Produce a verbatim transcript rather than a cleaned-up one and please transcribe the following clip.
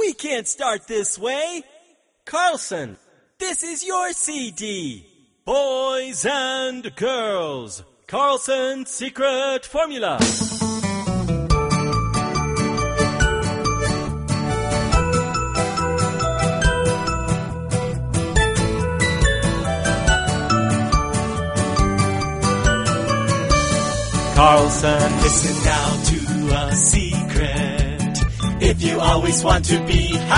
We can't start this way. Carlson, this is your C D. Boys and girls, Carlson's secret formula. Carlson, listen now to a secret. If you always want to be happy,